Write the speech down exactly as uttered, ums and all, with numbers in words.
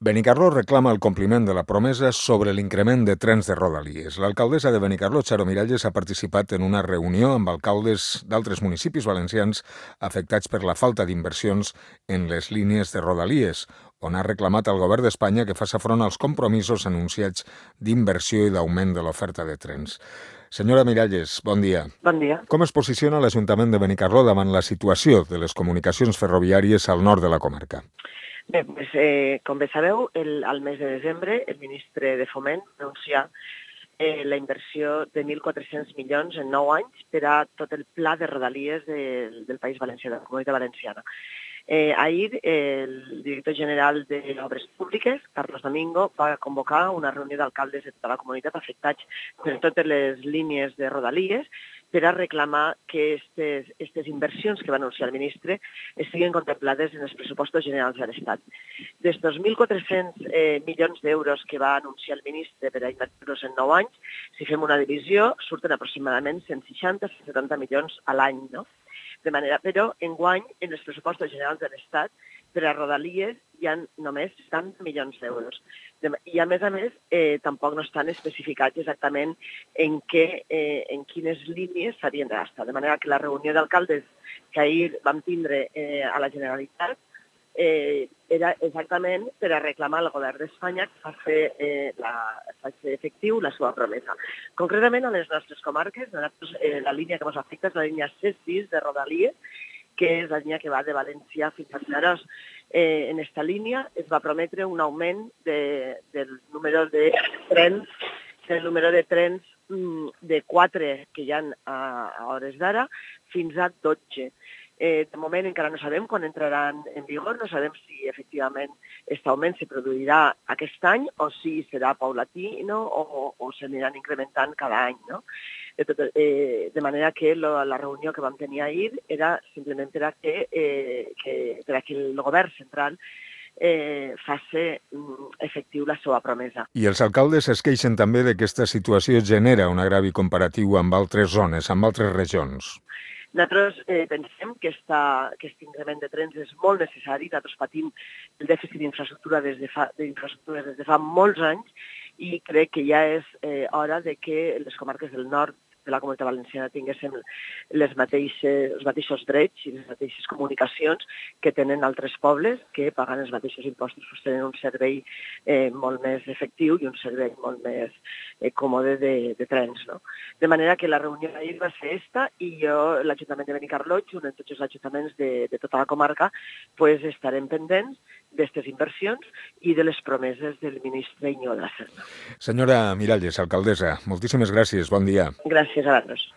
Benicarló reclama el compliment de la promesa sobre l'increment de trens de Rodalies. L'alcaldessa de Benicarló, Charo Miralles, ha participat en una reunió amb alcaldes d'altres municipis valencians afectats per la falta d'inversions en les línies de Rodalies, on ha reclamat al govern d'Espanya que faci front als compromisos anunciats d'inversió i d'augment de l'oferta de trens. Senyora Miralles, bon dia. Bon dia. Com es posiciona l'Ajuntament de Benicarló davant la situació de les comunicacions ferroviàries al nord de la comarca? Bé, pues, eh, com bé sabeu, el, al mes de desembre el ministre de Foment va anunciar eh, la inversió de mil quatre-cents milions en nou anys per a tot el pla de Rodalies de, del País Valencià, de la Comunitat Valenciana. Eh, ahir eh, el director general d'Obres Públiques, Carlos Domingo, va convocar una reunió d'alcaldes de tota la comunitat afectats per totes les línies de Rodalies per a reclamar que aquestes inversions que va anunciar el ministre estiguin contemplades en els pressupostos generals de l'Estat. D'estos mil quatre-cents eh, milions d'euros que va anunciar el ministre per a invertir-los en nou anys, si fem una divisió, surten aproximadament cent seixanta a cent setanta milions a l'any, no? De manera, però, enguany, en els pressupostos generals de l'Estat, per a Rodalies hi ha només setanta milions d'euros. I, a més a més, eh, tampoc no estan especificats exactament en, què, eh, en quines línies s'havien de gastar. De manera que la reunió d'alcaldes que ahir vam tindre eh, a la Generalitat eh, era exactament per a reclamar al govern d'Espanya que faci eh, efectiu la seva promesa. Concretament, a les nostres comarques, eh, la línia que ens afecta és la línia C sis de Rodalies, que és la línia que va de València fins a Vinaròs. Eh, en aquesta línia es va prometre un augment de, del número de trens, del número de trens mm, de quatre que hi ha a, a hores d'ara fins a dotze. Eh, de moment encara no sabem quan entraran en vigor, no sabem si efectivament aquest augment se produirà aquest any o si serà paulatí, no? o, o s'aniran incrementant cada any. No? De, tot, eh, de manera que lo, la reunió que vam tenir ahir era simplement per a que, eh, que, per a que el govern central eh, faci efectiu la seva promesa. I els alcaldes es queixen també de que aquesta situació genera un agravi comparatiu amb altres zones, amb altres regions. Nosaltres eh, pensem que esta, aquest increment de trens és molt necessari. Nosaltres patim el dèficit d'infraestructura des de fa, d'infraestructures des de fa molts anys i crec que ja és eh, hora de que les comarques del nord de la Comunitat Valenciana tinguéssim les mateixes, els mateixos drets i les mateixes comunicacions que tenen altres pobles que pagant els mateixos impostos pues, tenen un servei eh, molt més efectiu i un servei molt més eh, còmode de, de trens. No? De manera que la reunió d'ahir va ser esta i jo, l'Ajuntament de Benicarló, junt amb tots els ajuntaments de, de tota la comarca, pues, estarem pendents d'aquestes inversions i de les promeses del ministre Íñigo de la Serna. Senyora Miralles, alcaldessa, moltíssimes gràcies, bon dia. Gràcies a vosaltres.